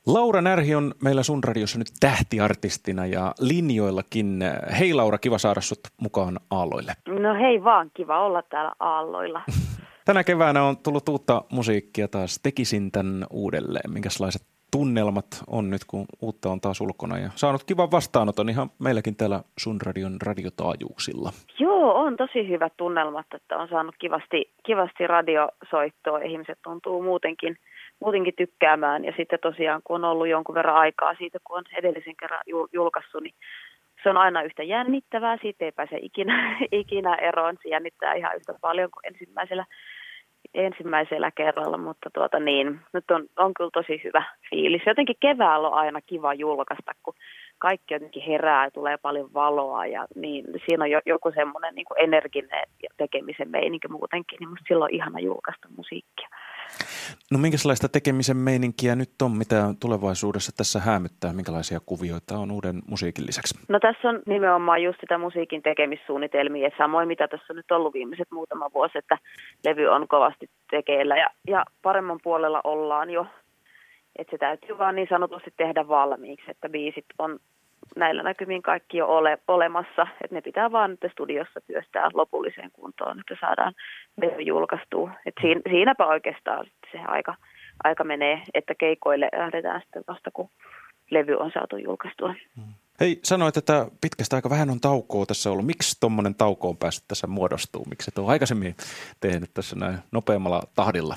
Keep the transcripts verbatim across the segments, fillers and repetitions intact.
Laura Närhi on meillä Sun Radiossa nyt tähtiartistina ja linjoillakin. Hei Laura, kiva saada sut mukaan Aalloille. No hei vaan, kiva olla täällä Aalloilla. Tänä keväänä on tullut uutta musiikkia taas. Tekisin tän uudelleen. Minkälaiset tunnelmat on nyt, kun uutta on taas ulkona ja saanut kivan vastaanoton ihan meilläkin täällä Sun Radion radiotaajuuksilla. Joo, on tosi hyvät tunnelmat, että on saanut kivasti, kivasti radiosoittoa. Ihmiset tuntuu muutenkin, muutenkin tykkäämään ja sitten tosiaan, kun on ollut jonkun verran aikaa siitä, kun on edellisen kerran julkaissut, niin se on aina yhtä jännittävää. Siitä ei pääse ikinä, ikinä eroon. Se jännittää ihan yhtä paljon kuin ensimmäisellä ensimmäisellä kerralla, mutta tuota niin, nyt on, on kyllä tosi hyvä fiilis. Jotenkin keväällä on aina kiva julkaista, kun kaikki jotenkin herää ja tulee paljon valoa ja niin siinä on jo, joku semmoinen niin kuin energinen tekemisen meininki muutenkin, niin musta silloin on ihana julkaista musiikkia. No minkälaista tekemisen meininkiä nyt on, mitä tulevaisuudessa tässä häämyttää, minkälaisia kuvioita on uuden musiikin lisäksi? No tässä on nimenomaan just sitä musiikin tekemissuunnitelmia, että samoin mitä tässä on nyt ollut viimeiset muutama vuosi, että levy on kovasti tekeillä ja, ja paremman puolella ollaan jo, että se täytyy vaan niin sanotusti tehdä valmiiksi, että biisit on näillä näkymin kaikki jo ole, olemassa, että ne pitää vaan nyt studiossa työstää lopulliseen kuntoon, että saadaan levy julkaistua. Et siinä, siinäpä oikeastaan se aika, aika menee, että keikoille lähdetään sitten vasta, kun levy on saatu julkaistua. Hei, sanoit, että pitkästä aika vähän on taukoa tässä ollut. Miksi tuommoinen tauko on päässyt tässä muodostuu? Miksi et ole aikaisemmin tehnyt tässä näin nopeammalla tahdilla?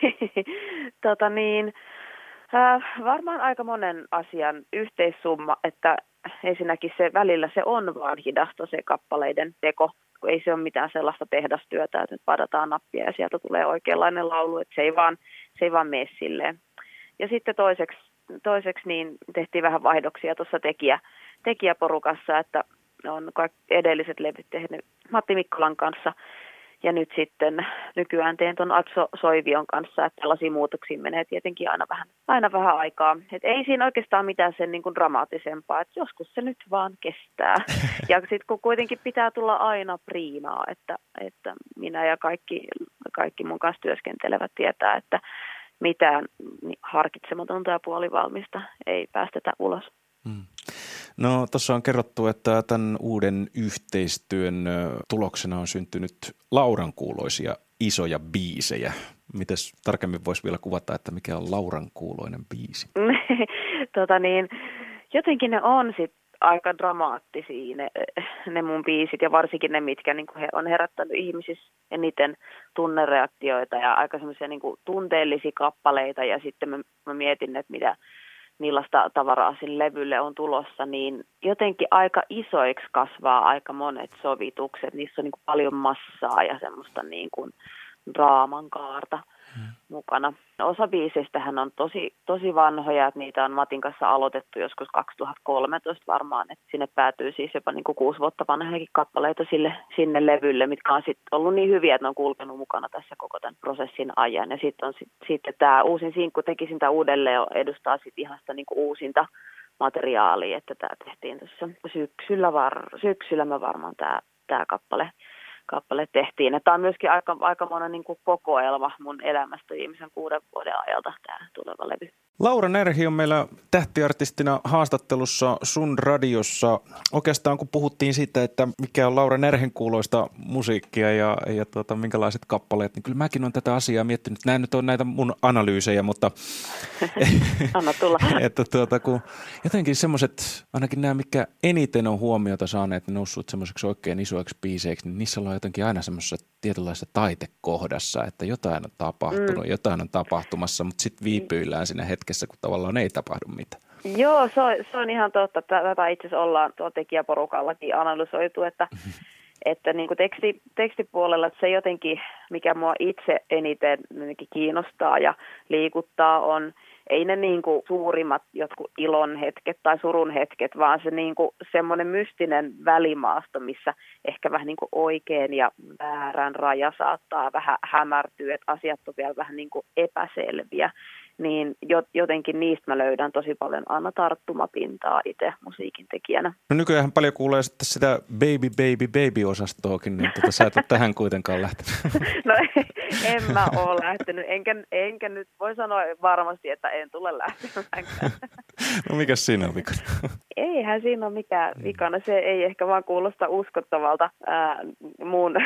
tota niin, äh, varmaan aika monen asian yhteissumma, että ensinnäkin se välillä se on vaan hidasta se kappaleiden teko, kun ei se ole mitään sellaista tehdastyötä, että nyt padataan nappia ja sieltä tulee oikeanlainen laulu, että se ei vaan, se ei vaan mene silleen. Ja sitten toiseksi, toiseksi niin tehtiin vähän vaihdoksia tuossa tekijä, tekijäporukassa, että on kaikki edelliset levyt tehnyt Matti Mikkolan kanssa ja nyt sitten nykyään teen tuon Atso Soivion kanssa, että tällaisia muutoksia menee tietenkin aina vähän, aina vähän aikaa. Et ei siinä oikeastaan mitään sen niin kuin dramaattisempaa, että joskus se nyt vaan kestää. Ja sitten kun kuitenkin pitää tulla aina priinaa, että, että minä ja kaikki, kaikki mun kanssa työskentelevät tietää, että mitään harkitsematonta ja puolivalmista ei päästetä ulos. Hmm. No tuossa on kerrottu, että tämän uuden yhteistyön tuloksena on syntynyt Lauran kuuloisia isoja biisejä. Mites tarkemmin voisi vielä kuvata, että mikä on Lauran kuuloinen biisi? tota niin, jotenkin ne on sit aika dramaattisia ne, ne mun biisit ja varsinkin ne, mitkä niin he on herättänyt ihmisissä eniten tunnereaktioita ja aika semmoisia niin tunteellisia kappaleita ja sitten mä, mä mietin, että mitä millaista tavaraa sille levylle on tulossa, niin jotenkin aika isoiksi kasvaa aika monet sovitukset. Niissä on niin kuin paljon massaa ja semmoista niin kuin draaman kaarta hmm. mukana. Osa biiseistähän on tosi, tosi vanhoja, että niitä on Matin kanssa aloitettu joskus kaksituhattakolmetoista varmaan, että sinne päätyy siis jopa niin kuin kuusi vuotta vanhojakin kappaleita sille, sinne levylle, mitkä on sitten ollut niin hyviä, että ne on kulkenut mukana tässä koko tämän prosessin ajan. Ja sitten on sit, sitten tämä uusin sinkku tekisin tämä uudelleen edustaa sitten ihan sitä niin kuin uusinta materiaalia, että tämä tehtiin tuossa syksyllä, var, syksyllä mä varmaan tämä, tämä kappale. kappale tehtiin. Tämä on myöskin aika, aika monen niin kuin kokoelma mun elämästä viimeisen kuuden vuoden ajalta tämä tuleva levy. Laura Närhi on meillä tähtiartistina haastattelussa Sun Radiossa. Oikeastaan kun puhuttiin siitä, että mikä on Laura Närhin kuuloista musiikkia ja, ja tuota, minkälaiset kappaleet, niin kyllä mäkin olen tätä asiaa miettinyt. Nämä nyt on näitä mun analyysejä, mutta anna tulla. että tuota, kun jotenkin semmoiset, ainakin nämä, mikä eniten on huomiota saaneet, ne noussut semmoiseksi oikein isoiksi biiseiksi, niin niissä ollaan jotenkin aina semmoisessa tietynlaisessa taitekohdassa, että jotain on tapahtunut, mm. jotain on tapahtumassa, mutta sitten viipyillään siinä hetkessä, kun tavallaan ei tapahdu mitään. Joo, se on, se on ihan totta. Tätä itse asiassa ollaan tuolla tekijäporukallakin analysoitu, että, että niin kuin teksti, tekstipuolella että se jotenkin, mikä mua itse eniten kiinnostaa ja liikuttaa on, ei ne niin kuin suurimmat jotkut ilon hetket tai surun hetket, vaan se niin kuin semmoinen mystinen välimaasto, missä ehkä vähän niin kuin oikein ja väärän raja saattaa vähän hämärtyä, että asiat on vielä vähän niin kuin epäselviä. Niin jotenkin niistä mä löydän tosi paljon aina tarttumapintaa itse musiikin tekijänä. No nykyään paljon kuulee sitten sitä baby, baby, baby-osastoakin, niin tuota, sä et ole tähän kuitenkaan lähtenyt. No en mä ole lähtenyt, enkä, enkä nyt voi sanoa varmasti, että en tule lähtemäänkään. No mikäs siinä on vikana? Eihän siinä ole mikään vikana, se ei ehkä vaan kuulosta uskottavalta ää, muun,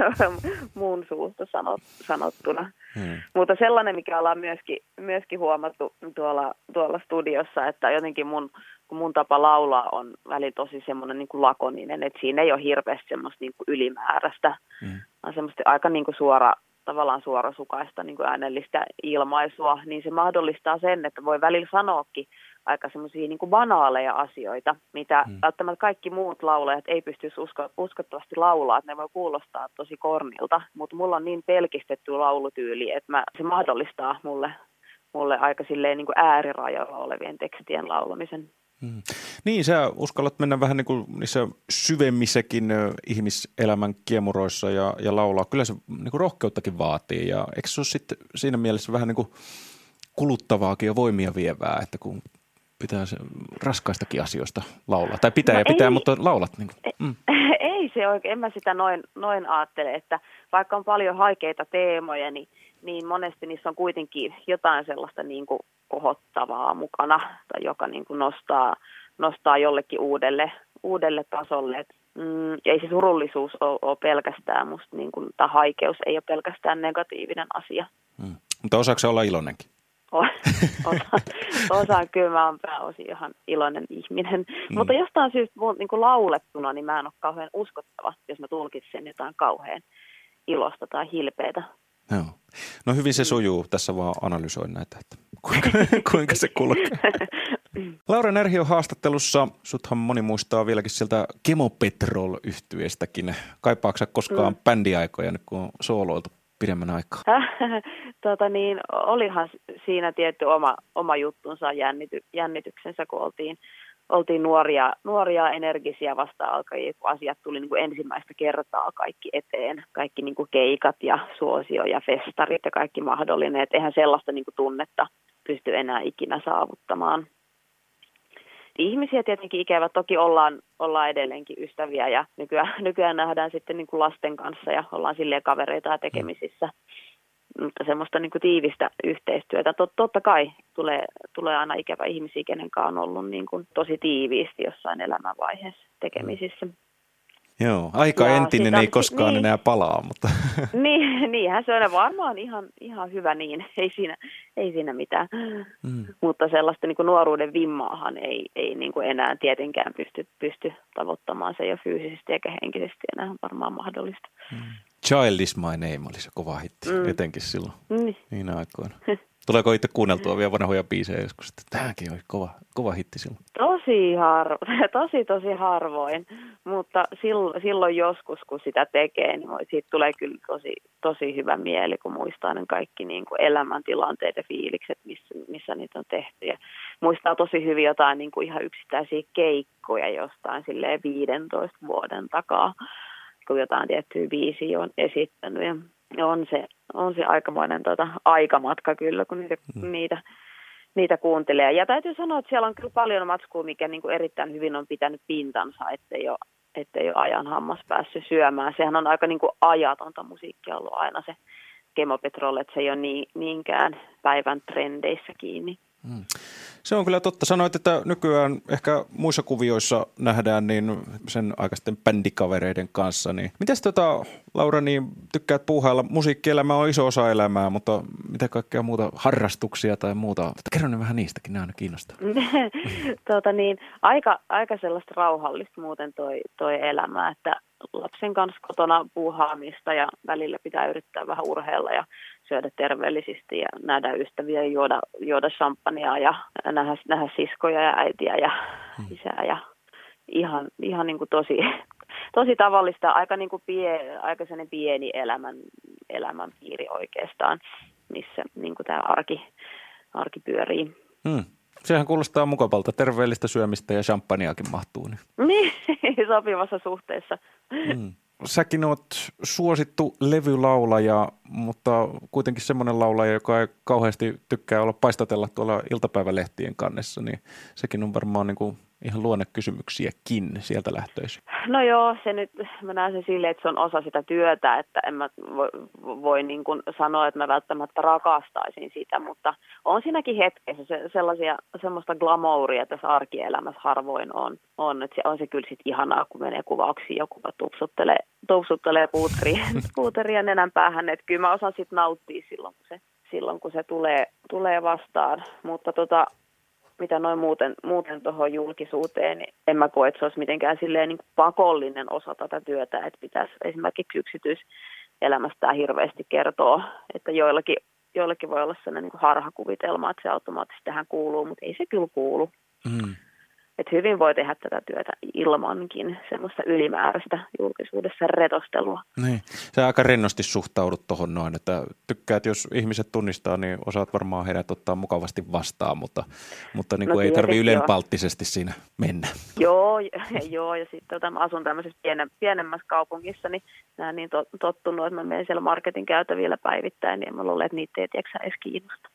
muun suusta sanot, sanottuna. Hmm. Mutta sellainen, mikä ollaan myöskin, myöskin huomattu tuolla, tuolla studiossa, että jotenkin mun, kun mun tapa laulaa on välillä tosi semmoinen niin kuin lakoninen, että siinä ei ole hirveästi semmoista niin kuin ylimääräistä, hmm. vaan semmoista aika niin kuin suora, tavallaan suorasukaista niin kuin äänellistä ilmaisua, niin se mahdollistaa sen, että voi välillä sanoakin aika semmoisia niin kuin banaaleja asioita, mitä hmm. välttämättä kaikki muut laulajat ei pystyisi usko, uskottavasti laulaa, että ne voi kuulostaa tosi kornilta, mutta mulla on niin pelkistetty laulutyyli, että mä, se mahdollistaa mulle, mulle aika silleen niin kuin äärirajoilla olevien tekstien laulamisen. Hmm. Niin, sä uskallat mennä vähän niin kuin niissä syvemmissäkin ihmiselämän kiemuroissa ja, ja laulaa. Kyllä se niin kuin rohkeuttakin vaatii ja eikö se ole sitten siinä mielessä vähän niin kuin kuluttavaakin ja voimia vievää, että kun pitää se raskaistakin asioista laulaa. Tai pitää no ja pitää, ei, mutta laulat. Niin kuin. Mm. Ei se oikein, en mä sitä noin, noin ajattele, että vaikka on paljon haikeita teemoja, niin, niin monesti niissä on kuitenkin jotain sellaista niin kuin kohottavaa mukana, tai joka niin kuin nostaa, nostaa jollekin uudelle, uudelle tasolle. Et, mm, ei se surullisuus ole, ole pelkästään musta, niin kuin, tai haikeus ei ole pelkästään negatiivinen asia. Mm. Mutta osaako se olla iloinenkin? Osaan, osaan, kyllä mä oon pääosin ihan iloinen ihminen. Mm. Mutta jostain syystä mun, niin kuin laulettuna, niin mä en ole kauhean uskottava, jos mä tulkitsen jotain kauhean ilosta tai hilpeätä. Joo. No hyvin se sujuu. Tässä vaan analysoin näitä, että kuinka, kuinka se kulkee. Laura Närhi on haastattelussa. Suthan moni muistaa vieläkin sieltä Kemopetrol-yhtyeestäkin. Kaipaatko sä koskaan mm. bändiaikoja, nyt kun on sooloiltu pidemmän aikaa? tota niin, olihan siinä tietty oma, oma juttunsa jännity, jännityksensä, kun oltiin, oltiin nuoria, nuoria energisiä vasta-alkajia, kun asiat tuli niin kuin ensimmäistä kertaa kaikki eteen. Kaikki niin kuin keikat ja suosio ja festarit ja kaikki mahdollinen. Et eihän sellaista niin kuin tunnetta pysty enää ikinä saavuttamaan. Ihmisiä tietenkin ikävä, toki ollaan, ollaan edelleenkin ystäviä ja nykyään, nykyään nähdään sitten niin kuin lasten kanssa ja ollaan silleen kavereita ja tekemisissä. Mutta semmoista niin kuin tiivistä yhteistyötä. Tot, totta kai tulee, tulee aina ikävä ihmisiä, kenenkaan on ollut niin kuin tosi tiiviisti jossain elämänvaiheessa tekemisissä. Joo, aika ja entinen sitä, ei koskaan niin, enää palaa, mutta... Niin, niinhän se on varmaan ihan, ihan hyvä niin, ei siinä, ei siinä mitään. Mm. Mutta sellaista niin kuin nuoruuden vimmaahan ei, ei niin kuin enää tietenkään pysty, pysty tavoittamaan, se ei ole fyysisesti eikä henkisesti enää varmaan mahdollista. Mm. Child is my name oli se kova hitti, mm. etenkin silloin, mm. niin aikoina. Tuleeko itse kuunneltua vielä vanhoja biisejä joskus, että tämäkin oli kova, kova hitti silloin? Tosi, harvo, tosi, tosi harvoin, mutta silloin, silloin joskus, kun sitä tekee, niin siitä tulee kyllä tosi, tosi hyvä mieli, kun muistaa ne kaikki niin kuin elämäntilanteet ja fiilikset, missä, missä niitä on tehty. Ja muistaa tosi hyvin jotain niin kuin ihan yksittäisiä keikkoja jostain silleen viidentoista vuoden takaa, kun jotain tiettyä biisiä on esittänyt ja on se, on se aikamoinen tota, aikamatka kyllä, kun niitä, mm. niitä, niitä kuuntelee. Ja täytyy sanoa, että siellä on kyllä paljon matskua, mikä niin kuin erittäin hyvin on pitänyt pintansa, ettei ole, ettei ole ajan hammas päässyt syömään. Sehän on aika niin kuin ajatonta musiikkia ollut aina se Kemopetrol, että se ei ole niin, niinkään päivän trendeissä kiinni. Mm. Se on kyllä totta. Sanoit, että nykyään ehkä muissa kuvioissa nähdään niin sen aikaisten bändikavereiden kanssa. Niin. Mites tota, Laura, niin tykkäät puuhailla? Musiikkielämä on iso osa elämää, mutta mitä kaikkea muuta harrastuksia tai muuta? Kerro ne vähän niistäkin, ne aina kiinnostaa. tota niin, aika, aika sellaista rauhallista muuten toi, toi elämä, että lapsen kanssa kotona puuhaamista ja välillä pitää yrittää vähän urheilla ja syödä terveellisesti ja nähdä ystäviä ja juoda, juoda champagnea ja nähdä, nähdä siskoja ja äitiä ja isää ja ihan, ihan niin kuin tosi, tosi tavallista, aika, niin kuin pie, aika sellainen pieni elämän, elämänpiiri oikeastaan, missä niin kuin tämä arki, arki pyörii. Hmm. Sehän kuulostaa mukavalta. Terveellistä syömistä ja champagneakin mahtuu. Niin, sopivassa suhteessa. Hmm. Säkin oot suosittu levylaulaja mutta kuitenkin semmoinen laulaja, joka ei kauheasti tykkää olla paistatella tuolla iltapäivälehtien kannessa, niin sekin on varmaan niin kuin ihan luonnekysymyksiäkin sieltä lähtöisin. No joo, se nyt, mä näen sen silleen, että se on osa sitä työtä, että en mä voi, voi niin kuin sanoa, että mä välttämättä rakastaisin sitä, mutta on siinäkin hetkessä se, sellaisia, semmoista glamouria tässä arkielämässä harvoin on, on että se on se kyllä sitten ihanaa, kun menee kuvauksiin, joku tupsuttelee, tupsuttelee puuteria, puuteria nenän päähän, että kyllä mä osaan sitten nauttia silloin, kun se, silloin, kun se tulee, tulee vastaan, mutta tota, mitä noin muuten, muuten tuohon julkisuuteen, niin en mä koe, että se olisi mitenkään silleen niin kuin pakollinen osa tätä työtä, että pitäisi esimerkiksi yksityiselämästään hirveästi kertoa, että joillakin, joillakin voi olla sellainen niin kuin harhakuvitelma, että se automaattisesti tähän kuuluu, mutta ei se kyllä kuulu. Mm. Että hyvin voi tehdä tätä työtä ilmankin semmoista ylimääräistä julkisuudessa retostelua. Niin. Sä aika rennosti suhtaudut tuohon noin, että tykkäät, jos ihmiset tunnistaa, niin osaat varmaan heidät ottaa mukavasti vastaan, mutta, mutta niin kuin no, ei tarvitse ylenpalttisesti siinä mennä. Joo, joo ja sitten tota, mä asun tämmöisessä pienen, pienemmässä kaupungissa, niin mä niin to, tottunut, että mä menen siellä marketin käytävillä päivittäin, niin mä luulen, että niitä ei tiedäksä edes kiinnosta.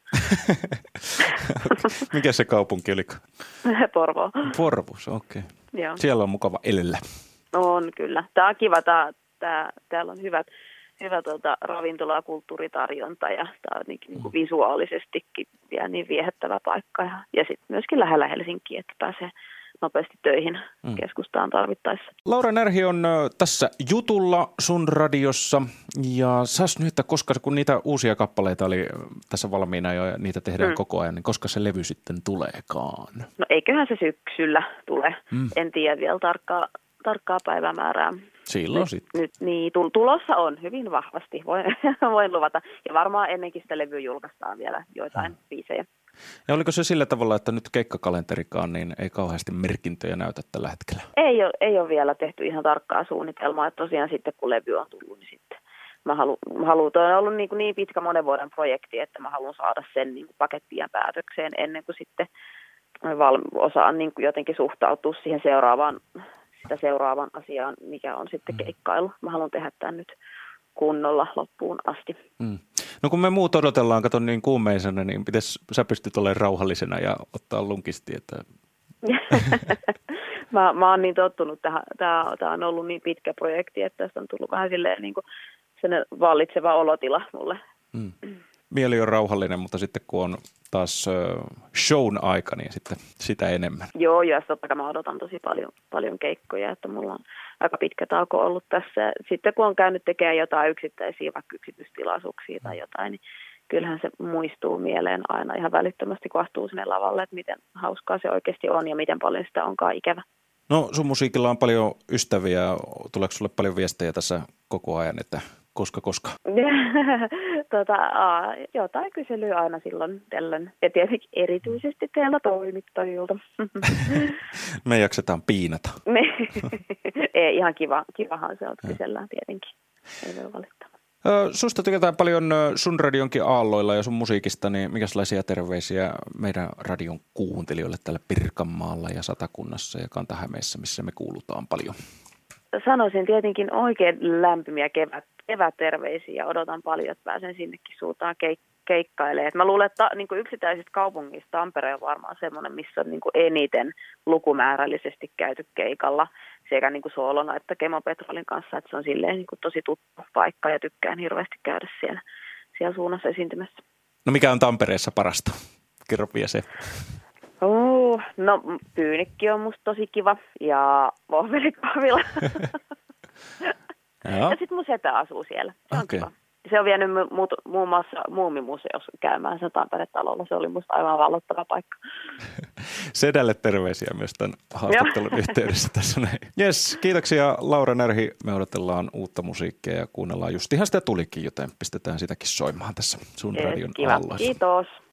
Mikä se kaupunki oli? Porvoo. Porvos, okei. Okay. Siellä on mukava elellä. On kyllä. Tämä on kiva. Tämä, tämä, täällä on hyvät, hyvä tuota, ravintola- ja kulttuuritarjonta ja tämä on niin, niin kuin visuaalisestikin vielä niin viehättävä paikka. Ja, ja sitten myöskin lähellä Helsinkiä, että pääsee nopeasti töihin mm. keskustaan tarvittaessa. Laura Närhi on tässä jutulla sun radiossa ja saas nyt, että koska kun niitä uusia kappaleita oli tässä valmiina jo ja niitä tehdään mm. koko ajan, niin koska se levy sitten tuleekaan? No eiköhän se syksyllä tule. Mm. En tiedä vielä tarkkaa, tarkkaa päivämäärää. Silloin nyt, sitten. Nyt niin, tulossa on hyvin vahvasti, voin, voin luvata. Ja varmaan ennenkin sitä levyä julkaistaan vielä joitain mm. biisejä. Ja oliko se sillä tavalla, että nyt keikkakalenterikaan niin ei kauheasti merkintöjä näytä tällä hetkellä? Ei ole, ei ole vielä tehty ihan tarkkaa suunnitelmaa, että tosiaan sitten kun levy on tullut, niin sitten mä haluan, mä haluan toi on ollut niin, niin pitkä monen vuoden projekti, että mä haluan saada sen niin pakettiin päätökseen ennen kuin sitten osaan niin jotenkin suhtautua siihen seuraavaan, sitä seuraavaan asiaan, mikä on sitten keikkailu. Mä haluan tehdä tämän nyt kunnolla loppuun asti. Mm. No kun me muut odotellaan, katon niin kuumeisena, niin pitäisi, sä pystyt olemaan rauhallisena ja ottaa lunkisti, että... mä, mä oon niin tottunut tähän, tää, tää on ollut niin pitkä projekti, että tästä on tullut vähän silleen niin kuin sellainen vallitseva olotila mulle. Mm. Mieli on rauhallinen, mutta sitten kun on taas shown aika, niin sitten sitä enemmän. Joo, ja totta kai mä odotan tosi paljon, paljon keikkoja, että mulla on aika pitkä tauko ollut tässä. Sitten kun on käynyt tekemään jotain yksittäisiä, vaikka yksityistilaisuuksia tai jotain, niin kyllähän se muistuu mieleen aina ihan välittömästi, kun astuu sinne lavalle, että miten hauskaa se oikeasti on ja miten paljon sitä onkaan ikävä. No sun musiikilla on paljon ystäviä. Tuleeko sulle paljon viestejä tässä koko ajan, että koska, koska? tota, aa, jotain kyselyä aina silloin tällöin. Ja tietenkin erityisesti teillä toimittajilta. Me jaksetaan piinata. Ei, ihan kiva, kivahan se on, kysellään tietenkin. Ei voi valittaa. Susta tykätään paljon sun radionkin aalloilla ja sun musiikista, niin mikälaisia terveisiä meidän radion kuuntelijoille täällä Pirkanmaalla ja Satakunnassa ja Kanta-Hämeessä, missä me kuulutaan paljon? Sanoisin tietenkin oikein lämpimiä kevät, kevätterveisiä ja odotan paljon, että pääsen sinnekin suuntaan keik- keikkailemaan. Mä luulen, että niin kuin yksittäisistä kaupungista Tampere on varmaan semmoinen, missä on niin kuin eniten lukumäärällisesti käyty keikalla sekä niin kuin soolona että Kemo Petrolin kanssa, että se on silleen niin kuin tosi tuttu paikka ja tykkään hirveästi käydä siellä, siellä suunnassa esiintymässä. No mikä on Tampereessa parasta? Kerro vielä se. Uh, no Pyynikki on musta tosi kiva ja Vohvelikahvila. Ja sitten mun setä asuu siellä. Se on okay. Kiva. Se on vienyt mu- muun muassa Muumimuseossa käymään sen Tampere-talolla. Se oli musta aivan vallottava paikka. Sedälle terveisiä myös tämän haastattelun yhteydessä tässä näin. Jes, kiitoksia Laura Närhi. Me odotellaan uutta musiikkia ja kuunnellaan just ihan sitä tulikin, joten pistetään sitäkin soimaan tässä sun yes, radion aalloissa. Kiitos.